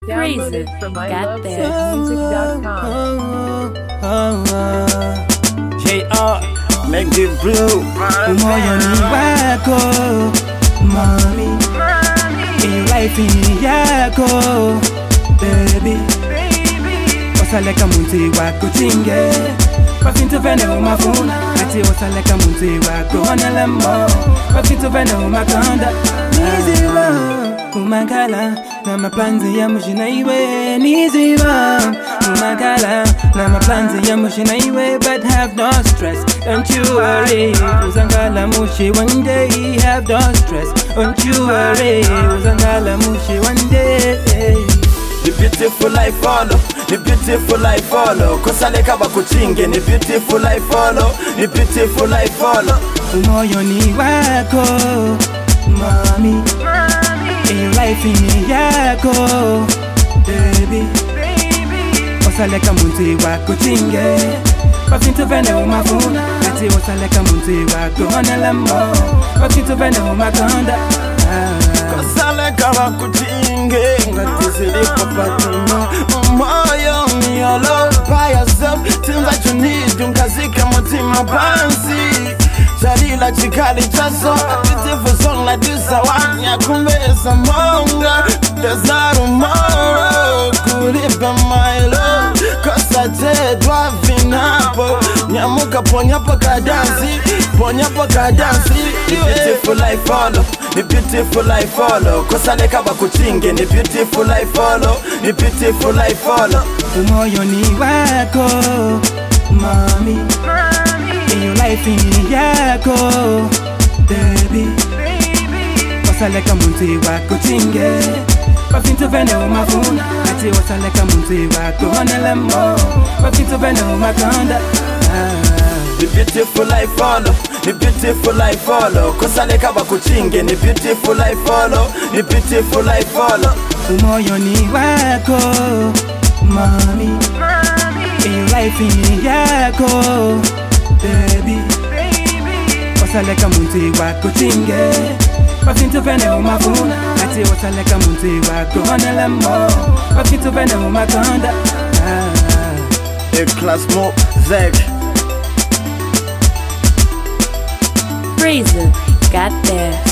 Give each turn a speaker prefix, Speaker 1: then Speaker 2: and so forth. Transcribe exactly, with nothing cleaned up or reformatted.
Speaker 1: Crazy.
Speaker 2: From
Speaker 1: Got
Speaker 2: I love
Speaker 1: that.
Speaker 2: sex music dot com.
Speaker 3: J R, make the blue.
Speaker 4: Umoyoni wako mami, in life yako baby, osaleka munti wako tinge pafinto vene umafuna ati osaleka munti wako analemo pafinto vene umakanda niziba umakala na mapanzi ya mushina iwe niziba umakala na mapanzi ya mushina iwe but have no stress, don't you worry uzangala mushi one day, have no stress, don't you worry uzangala mushi one day.
Speaker 3: The beautiful life follow, the beautiful life follow. Kosaleka bakuchinge, the beautiful life follow, the beautiful life follow.
Speaker 4: Umoyoni wako mami, in life yako baby, osaleka munti wako chinge pafinto vene umafuna ati osaleka munti wako analemo pafinto vene umakanda.
Speaker 3: Kosaleka bakuchinge ngati zili papatuma umoyo ni all by yourself. Things that you need ungazika mutima pansi Jalila chikali chaso, a beautiful song like this one ya kumbesa monga Dezaru moro, kuripa my love Kosa te dwa vinapo Nyamuka ponyapo kadansi, ponyapo kadansi The beautiful life follow, the beautiful life follow Kosa leka bakuchinge, the beautiful life follow The beautiful life follow
Speaker 4: Umoyoni wako mami, in life yako baby, osaleka munti wako chinge pafinto vene umafuna ati osaleka munti wako analemo pafinto vene umakanda.
Speaker 3: The beautiful life follow, the beautiful life follow Kosaleka bakuchinge, the beautiful life follow The beautiful life follow
Speaker 4: Umoyoni wako mami, in life yako baby, osaleka munti wako chinge pafinto vene umafuna ati osaleka munti wako analemo pafinto vene umakanda.
Speaker 3: A class more zeg
Speaker 1: Crazy. Got that.